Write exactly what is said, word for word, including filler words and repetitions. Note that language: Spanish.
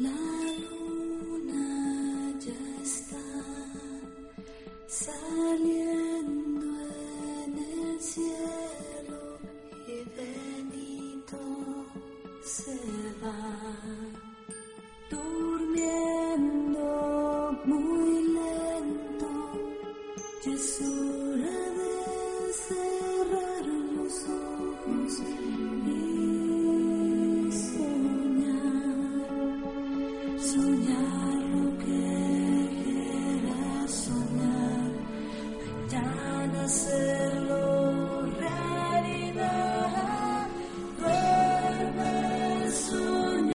La luna ya está saliendo en el cielo y Benito se va durmiendo muy lento. Ya es hora de cerrar los ojos y